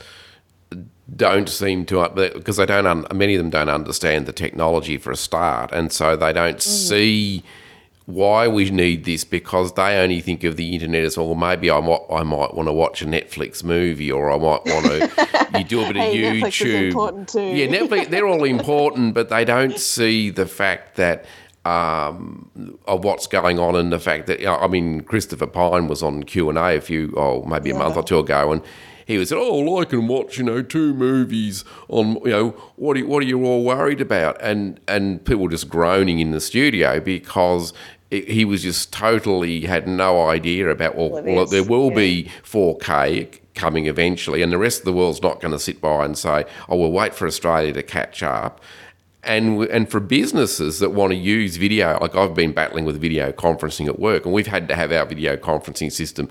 don't seem to, because they don't. Un, many of them don't understand the technology for a start, and so they don't mm. see why we need this, because they only think of the internet as, well, maybe I might, I might want to watch a Netflix movie, or I might want to. You do a bit of hey, YouTube. Netflix is important too. Yeah, Netflix. They're all important, but they don't see the fact that. Um, of what's going on, and the fact that, you know, I mean, Christopher Pine was on Q and A a few, oh, maybe a yeah. month or two ago, and he was, oh, I can watch, you know, two movies on, you know, what are, what are you all worried about? And and people just groaning in the studio because it, he was just totally had no idea about, well, well, well there will yeah. be four K coming eventually, and the rest of the world's not going to sit by and say, oh, we'll wait for Australia to catch up. And and for businesses that want to use video, like I've been battling with video conferencing at work, and we've had to have our video conferencing system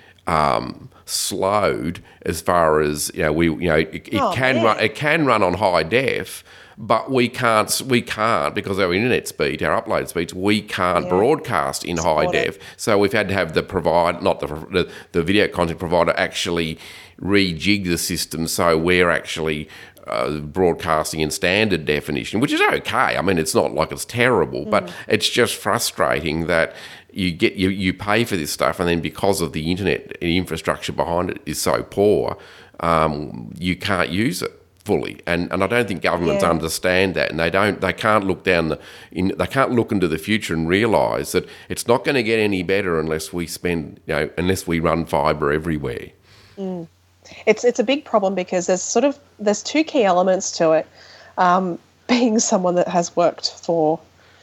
um, slowed as far as, you know, we you know it, it oh, can man. run it can run on high def, but we can't we can't because our internet speed, our upload speeds, we can't yeah. broadcast in Support high def. It. So we've had to have the provide not the, the the video content provider actually rejig the system so we're actually Uh, broadcasting in standard definition, which is okay. I mean, it's not like it's terrible, mm. but it's just frustrating that you get you, you pay for this stuff, and then because of the internet infrastructure behind it is so poor, um, you can't use it fully. And and I don't think governments yeah. understand that, and they don't. They can't look down the in. They can't look into the future and realise that it's not going to get any better unless we spend, you know, unless we run fibre everywhere. Mm. It's it's a big problem because there's sort of there's two key elements to it. Um, being someone that has worked for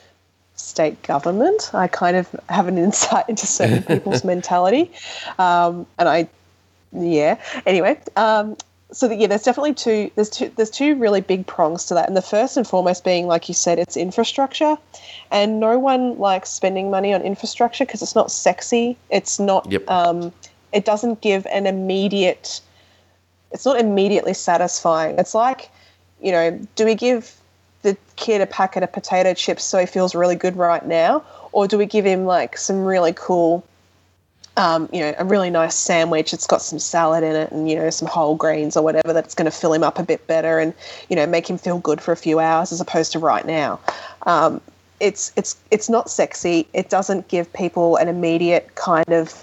state government, I kind of have an insight into certain people's mentality, um, and I, yeah. Anyway, um, so that, yeah, there's definitely two. There's two. There's two really big prongs to that, and the first and foremost being, like you said, it's infrastructure, and no one likes spending money on infrastructure because it's not sexy. It's not. Yep. Um, it doesn't give an immediate. It's not immediately satisfying. It's like, you know, do we give the kid a packet of potato chips so he feels really good right now, or do we give him like some really cool, um, you know, a really nice sandwich? It's got some salad in it and, you know, some whole grains or whatever that's going to fill him up a bit better and, you know, make him feel good for a few hours as opposed to right now. Um, it's it's it's not sexy. It doesn't give people an immediate kind of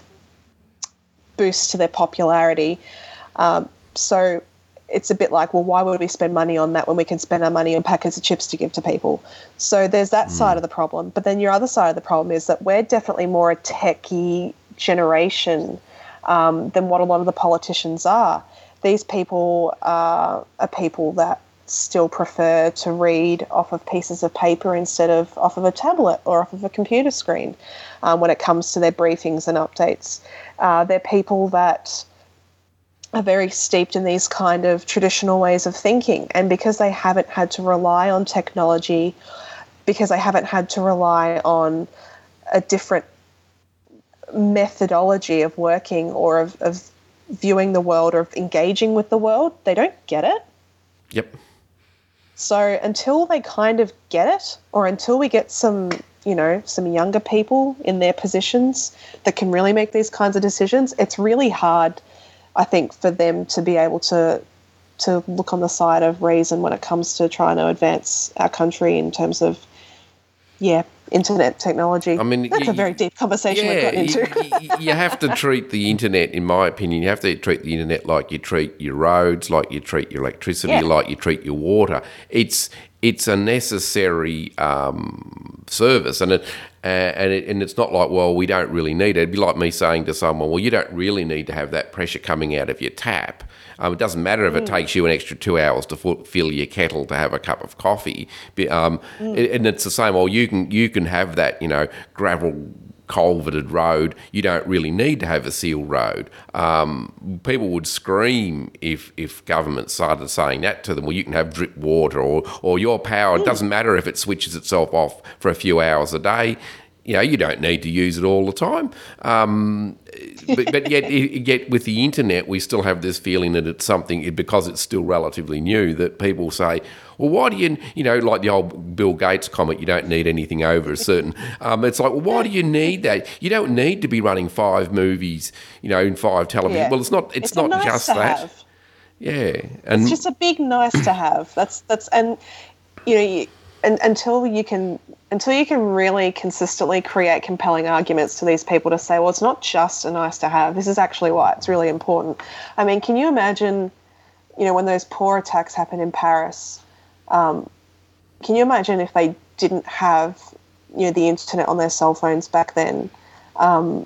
boost to their popularity. Um, so it's a bit like, well, why would we spend money on that when we can spend our money on packets of chips to give to people? So there's that mm. side of the problem. But then your other side of the problem is that we're definitely more a techie generation um, than what a lot of the politicians are. These people are, are people that still prefer to read off of pieces of paper instead of off of a tablet or off of a computer screen um, when it comes to their briefings and updates. Uh, they're people that are very steeped in these kind of traditional ways of thinking, and because they haven't had to rely on technology, because they haven't had to rely on a different methodology of working or of, of viewing the world or of engaging with the world, they don't get it. Yep. So until they kind of get it, or until we get some, you know, some younger people in their positions that can really make these kinds of decisions, it's really hard, I think, for them to be able to to look on the side of reason when it comes to trying to advance our country in terms of, yeah, internet technology. I mean, that's you, a very deep conversation yeah, we've gotten into. you, you, you have to treat the internet, in my opinion, you have to treat the internet like you treat your roads, like you treat your electricity, Yeah. like you treat your water. It's it's a necessary um, service, and it, uh, and it, and it's not like, well, we don't really need it. It'd be like me saying to someone, well, you don't really need to have that pressure coming out of your tap. Um, it doesn't matter if it takes you an extra two hours to fu- fill your kettle to have a cup of coffee. But, um, mm. And it's the same. Well, you can you can have that, you know, gravel culverted road. You don't really need to have a sealed road. Um, people would scream if if government started saying that to them. Well, you can have drip water, or or your power. It doesn't matter if it switches itself off for a few hours a day. You know, you don't need to use it all the time. Um, but, but yet, yet with the internet, we still have this feeling that it's something, because it's still relatively new, that people say, well, why do you, you know, like the old Bill Gates comment, you don't need anything over a certain, um, it's like, well, why do you need that? You don't need to be running five movies, you know, in five television. Yeah. Well, it's not, it's, It's not a nice just to that. have. Yeah. And It's just a big nice to have. That's, that's, and, you know, you, and, until you can, until you can really consistently create compelling arguments to these people to say, well, it's not just a nice to have, this is actually why it's really important. I mean, can you imagine, you know, when those poor attacks happened in Paris, um, can you imagine if they didn't have, you know, the internet on their cell phones back then? Um,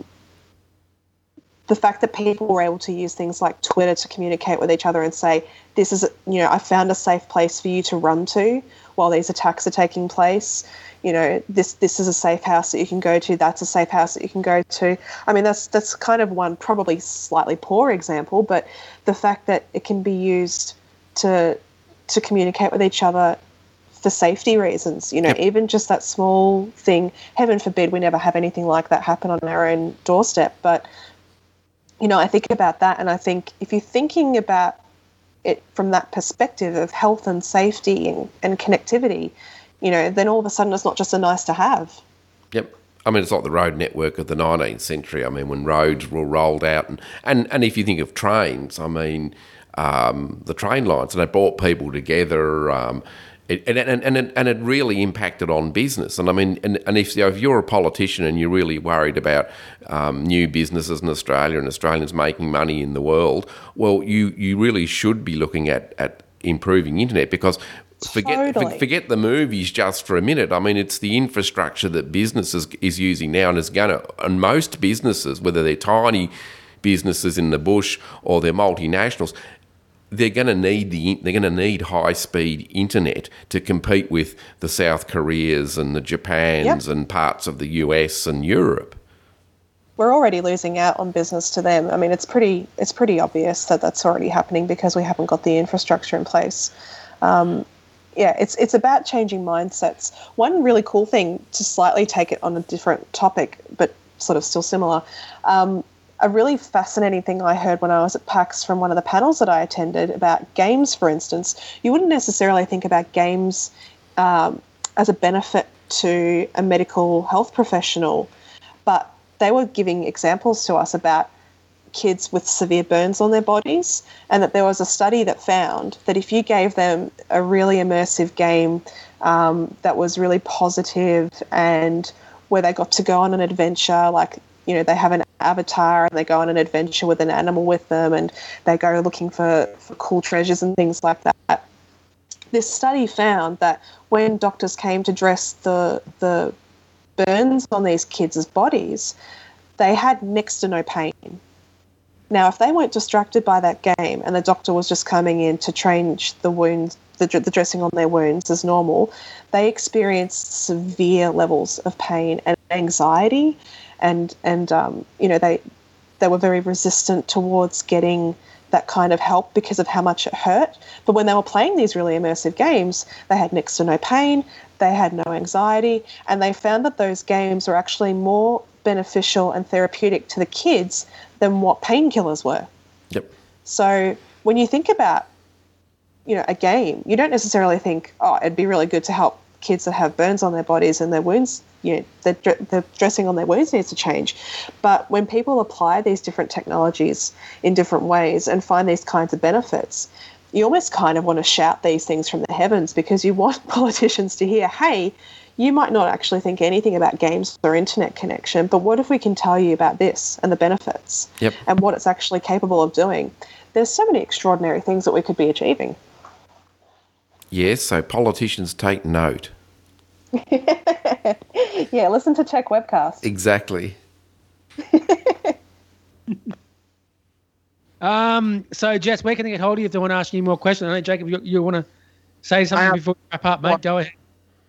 the fact that people were able to use things like Twitter to communicate with each other and say, this is, you know, I found a safe place for you to run to while these attacks are taking place. You know, this this is a safe house that you can go to. That's a safe house that you can go to. I mean, that's that's kind of one probably slightly poor example, but the fact that it can be used to to communicate with each other for safety reasons, you know, yep. even just that small thing. Heaven forbid we never have anything like that happen on our own doorstep. But, you know, I think about that, and I think if you're thinking about it from that perspective of health and safety and, and connectivity, you know, then all of a sudden it's not just a nice to have. Yep. I mean, it's like the road network of the nineteenth century. I mean, when roads were rolled out, and, and, and if you think of trains, I mean, um, the train lines, and it brought people together, um, it, and, and, and, it, and it really impacted on business. And I mean, and, and if, you know, if you're a politician and you're really worried about um, new businesses in Australia and Australians making money in the world, well, you, you really should be looking at, at improving internet, because Forget Totally. for, forget the movies just for a minute. I mean, it's the infrastructure that businesses is using now, and is going to, and most businesses, whether they're tiny businesses in the bush or they're multinationals, they're going to need the they're going to need high speed internet to compete with the South Koreas and the Japans Yep. and parts of the U S and Europe. We're already losing out on business to them. I mean, it's pretty it's pretty obvious that that's already happening because we haven't got the infrastructure in place. Um, Yeah, it's it's about changing mindsets. One really cool thing, to slightly take it on a different topic, but sort of still similar, um, a really fascinating thing I heard when I was at PAX from one of the panels that I attended about games, for instance. You wouldn't necessarily think about games um, as a benefit to a medical health professional, but they were giving examples to us about kids with severe burns on their bodies, and that there was a study that found that if you gave them a really immersive game um, that was really positive and where they got to go on an adventure, like, you know, they have an avatar and they go on an adventure with an animal with them and they go looking for, for cool treasures and things like that. This study found that when doctors came to dress the the burns on these kids' bodies, they had next to no pain. Now, if they weren't distracted by that game and the doctor was just coming in to change the wounds, the, the dressing on their wounds as normal, they experienced severe levels of pain and anxiety, and and um, you know they they were very resistant towards getting that kind of help because of how much it hurt. But when they were playing these really immersive games, they had next to no pain, they had no anxiety, and they found that those games were actually more beneficial and therapeutic to the kids than what painkillers were. Yep. So when you think about, you know, a game, you don't necessarily think, oh, it'd be really good to help kids that have burns on their bodies and their wounds, you know, the, the dressing on their wounds needs to change. But when people apply these different technologies in different ways and find these kinds of benefits, you almost kind of want to shout these things from the heavens, because you want politicians to hear, hey, you might not actually think anything about games or internet connection, but what if we can tell you about this and the benefits Yep. and what it's actually capable of doing? There's so many extraordinary things that we could be achieving. Yes, so politicians take note. Yeah, listen to Tech Webcast. Exactly. Um, so, Jess, where can they get hold of you if they want to ask you more questions? I know, Jacob, you, you want to say something have- before we wrap up, mate? Well- Go ahead.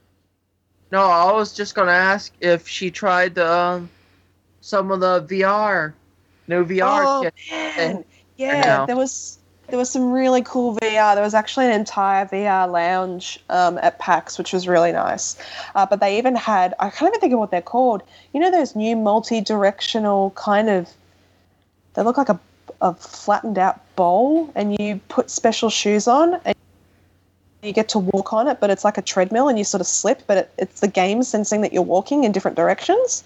No, I was just gonna ask if she tried the, um, some of the V R, new V R Oh, kit. man. I Yeah, know. there was there was some really cool V R. There was actually an entire V R lounge um, at PAX, which was really nice. Uh, but they even had, I can't even think of what they're called. You know those new multi-directional kind of, they look like a, a flattened out bowl, and you put special shoes on and you get to walk on it, but it's like a treadmill and you sort of slip, but it, it's the game sensing that you're walking in different directions.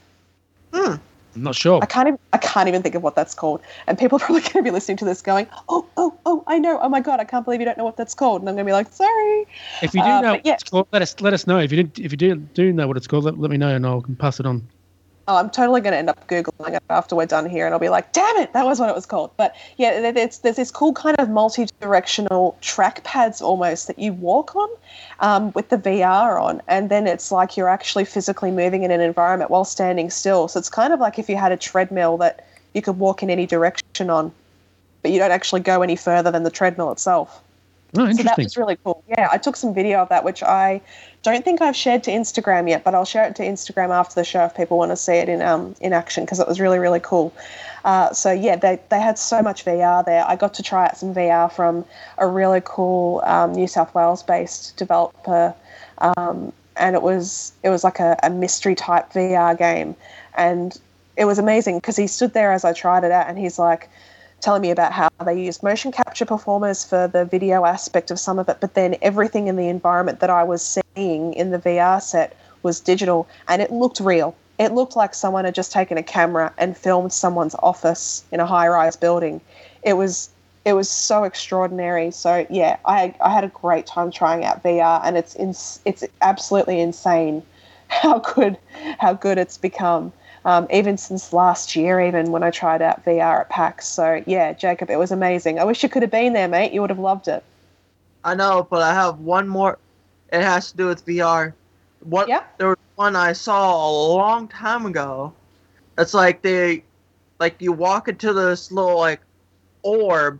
Hmm. I'm not sure. I can't even, I can't even think of what that's called. And people are probably going to be listening to this going, oh, oh, oh, I know. Oh, my God, I can't believe you don't know what that's called. And I'm going to be like, sorry. If you do Uh, know but what yeah. it's called, let us let us know. If you do, if you do do know what it's called, let, let me know and I can pass it on. Oh, I'm totally going to end up Googling it after we're done here, and I'll be like, damn it, that was what it was called. But yeah, there- there's, there's this cool kind of multi-directional track pads almost that you walk on um, with the V R on, and then it's like you're actually physically moving in an environment while standing still. So it's kind of like if you had a treadmill that you could walk in any direction on, but you don't actually go any further than the treadmill itself. Oh, So that interesting. was really cool. Yeah, I took some video of that, which I don't think I've shared to Instagram yet, but I'll share it to Instagram after the show if people want to see it in um in action, because it was really, really cool. Uh, so yeah, they they had so much V R there. I got to try out some V R from a really cool um, New South Wales-based developer, um, and it was it was like a, a mystery type V R game, and it was amazing because he stood there as I tried it out, and he's like, telling me about how they used motion capture performers for the video aspect of some of it, but then everything in the environment that I was seeing in the V R set was digital, and it looked real. It looked like someone had just taken a camera and filmed someone's office in a high-rise building. It was it was so extraordinary. So yeah, I I had a great time trying out V R, and it's ins- it's absolutely insane how good how good it's become. Um, even since last year, even when I tried out V R at PAX. So, yeah, Jacob, it was amazing. I wish you could have been there, mate. You would have loved it. I know, but I have one more. It has to do with V R. What? Yeah. There was one I saw a long time ago. It's like they, like you walk into this little like orb.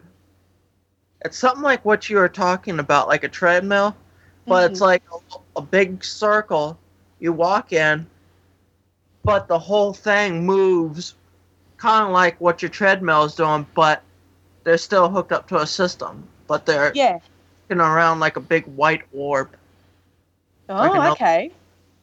It's something like what you were talking about, like a treadmill, but it's like a, a big circle. You walk in, but the whole thing moves, kind of like what your treadmill is doing, but they're still hooked up to a system. But they're Yeah. walking around like a big white orb. Like Oh, an- okay.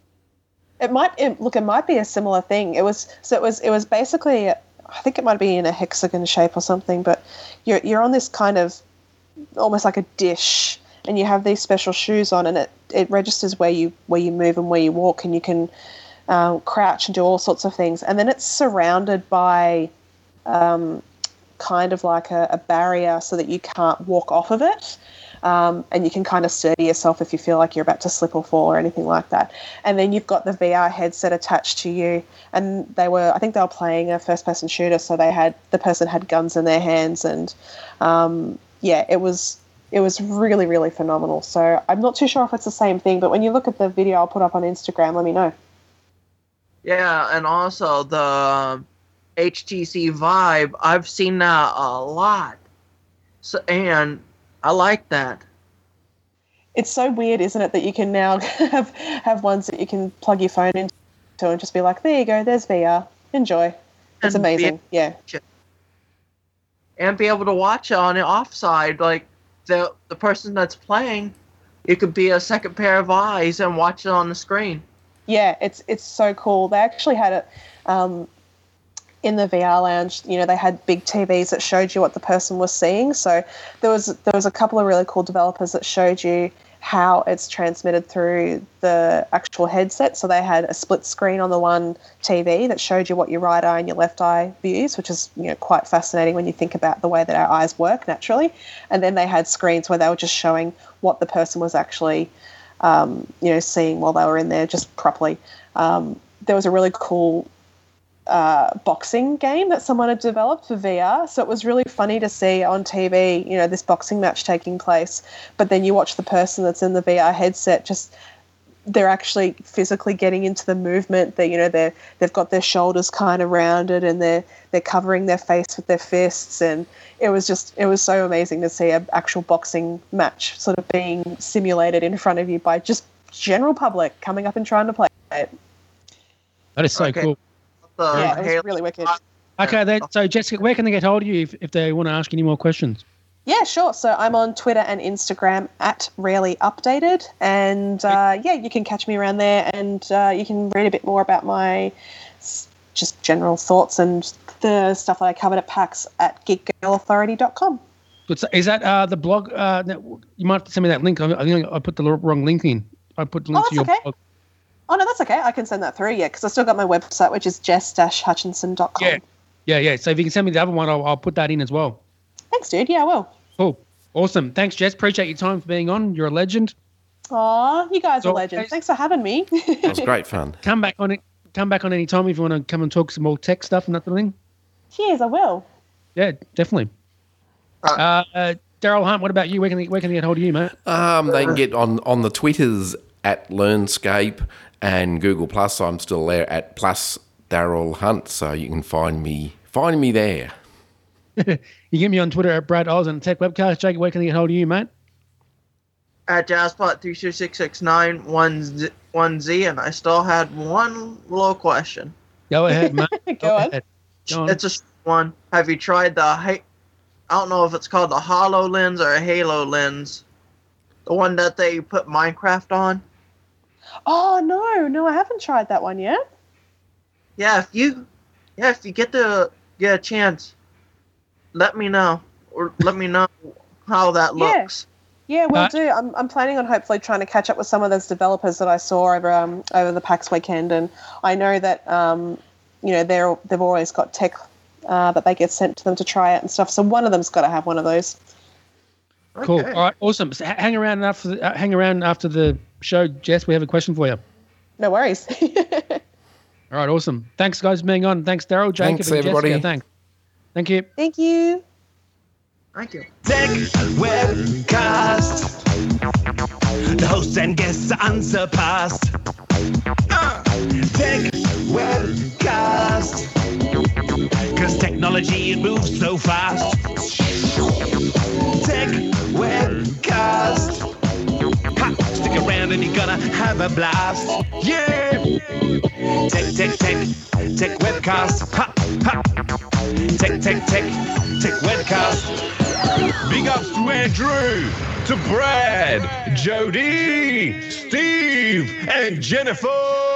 It might it, look. It might be a similar thing. It was so. It was. It was basically. I think it might be in a hexagon shape or something. But you're you're on this kind of almost like a dish, and you have these special shoes on, and it, it registers where you where you move and where you walk, and you can um, crouch and do all sorts of things. And then it's surrounded by um, kind of like a, a barrier so that you can't walk off of it. Um, and you can kind of sturdy yourself if you feel like you're about to slip or fall or anything like that. And then you've got the V R headset attached to you. And they were, I think they were playing a first-person shooter, so they had, the person had guns in their hands. And, um, yeah, it was it was really, really phenomenal. So I'm not too sure if it's the same thing, but when you look at the video I'll put up on Instagram, let me know. Yeah, and also the H T C Vive, I've seen that a lot. So, and I like that. It's so weird, isn't it, that you can now have have ones that you can plug your phone into and just be like, there you go, there's V R. Enjoy. It's And amazing. be- Yeah. And be able to watch it on the offside, like the the person that's playing, it could be a second pair of eyes and watch it on the screen. Yeah, it's it's so cool. They actually had it um, in the V R lounge. You know, they had big T Vs that showed you what the person was seeing. So there was there was a couple of really cool developers that showed you how it's transmitted through the actual headset. So they had a split screen on the one T V that showed you what your right eye and your left eye views, which is, you know, quite fascinating when you think about the way that our eyes work naturally. And then they had screens where they were just showing what the person was actually, um, you know, seeing while they were in there just properly. Um, there was a really cool uh, boxing game that someone had developed for V R. So it was really funny to see on T V, you know, this boxing match taking place, but then you watch the person that's in the V R headset, just they're actually physically getting into the movement. They, you know, they're, they've got their shoulders kind of rounded and they're, they're covering their face with their fists. And it was just, it was so amazing to see an actual boxing match sort of being simulated in front of you by just general public coming up and trying to play it. That is so Okay. cool. The Yeah, it was Halo- really wicked. Okay, then, so Jessica, where can they get hold of you if, if they want to ask any more questions? Yeah, sure. So I'm on Twitter and Instagram at Rarely Updated. And uh, yeah, you can catch me around there and uh, you can read a bit more about my s- just general thoughts and the stuff that I covered at PAX at geek girl authority dot com. Good. So is that uh, the blog? Uh, that, you might have to send me that link. I, I think I put the wrong link in. I put the link Oh, to your that's okay. blog. Oh, no, that's okay. I can send that through, yeah, because I still got my website, which is jess dash hutchinson dot com. Yeah, yeah, yeah. So if you can send me the other one, I'll, I'll put that in as well. Thanks, dude. Yeah, I will. Cool. Awesome. Thanks, Jess. Appreciate your time for being on. You're a legend. Aw, you guys are So- legends. Thanks for having me. It was great fun. Come back on it. Come back on any time if you want to come and talk some more tech stuff and that sort of thing. Cheers, I will. Yeah, definitely. Uh, uh, Daryl Hunt, what about you? Where can they, where can they get hold of you, mate? Um, they can get on, on the Twitters at Learnscape and Google Plus. I'm still there at plus Daryl Hunt, so you can find me find me there. You get me on Twitter at Brad Oz and Tech Webcast. Jake, where can they get hold of you, mate? At Jazzpot three two six six nine one Z, one Z, and I still had one little question. Go ahead, mate. Go on. ahead. Go on. It's a short one. Have you tried the, ha- I don't know if it's called the HoloLens or a Halo lens, the one that they put Minecraft on? Oh, no, no, I haven't tried that one yet. Yeah, if you, yeah, if you get to get a chance, let me know, or let me know how that Yeah. looks. Yeah, we'll Uh, do. I'm I'm planning on hopefully trying to catch up with some of those developers that I saw over um over the PAX weekend, and I know that um you know they're they've always got tech uh, that they get sent to them to try it and stuff. So one of them's got to have one of those. Cool. Okay. All right. Awesome. So h- hang around after the, uh, hang around after the show, Jess. We have a question for you. No worries. All right. Awesome. Thanks, guys, for being on. Thanks, Daryl, Jacob, Thanks, and everybody. Jessica. Thanks. Thank you. Thank you. Thank you. Tech Webcast. The hosts and guests are unsurpassed. Uh, Tech Webcast. Cause technology, it moves so fast. Tech Webcast. Ha, stick around and you're gonna have a blast. Yeah! Tech, tech, tech, tech webcast. Ha, ha. Tech, tech, tech, tech webcast. Big ups to Andrew, to Brad, Jody, Steve, and Jennifer.